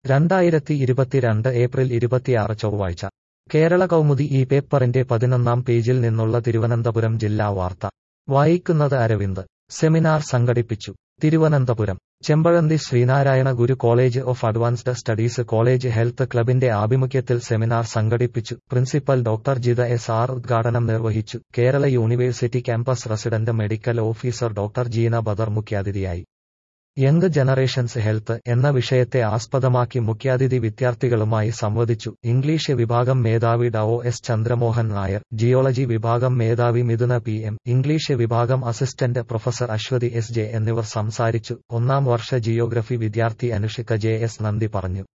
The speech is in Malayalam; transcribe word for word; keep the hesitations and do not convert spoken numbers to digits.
രണ്ടായിരത്തി ഇരുപത്തിരണ്ട് ഏപ്രിൽ ഇരുപത്തിയാറ് ചൊവ്വാഴ്ച കേരള കൗമുദി ഈ പേപ്പറിന്റെ പതിനൊന്നാം പേജിൽ നിന്നുള്ള തിരുവനന്തപുരം ജില്ലാ വാർത്ത വായിക്കുന്നത് അരവിന്ദ് സെമിനാർ സംഘടിപ്പിച്ചു. Thiruvananthapuram Chempazhanthy Sreenarayana Guru college of advanced studies college health ക്ലബിന്റെ ആഭിമുഖ്യത്തിൽ സെമിനാർ സംഘടിപ്പിച്ചു. Principal doctor Jitha S R ഉദ്ഘാടനം നിർവഹിച്ചു. Kerala university campus resident medical officer doctor Jeena Badar മുഖ്യാതിഥിയായി. യങ് ജനറേഷൻസ് ഹെൽത്ത് എന്ന വിഷയത്തെ ആസ്പദമാക്കി മുഖ്യാതിഥി വിദ്യാർത്ഥികളുമായി സംവദിച്ചു. ഇംഗ്ലീഷ് വിഭാഗം മേധാവി Dr S Chandramohan Nair, geology വിഭാഗം മേധാവി മിഥുന പി എം, ഇംഗ്ലീഷ് വിഭാഗം assistant professor Aswathy S J എന്നിവർ സംസാരിച്ചു. ഒന്നാം വർഷ ജിയോഗ്രഫി വിദ്യാർത്ഥി അനുഷിക ജെ എസ് നന്ദി പറഞ്ഞു.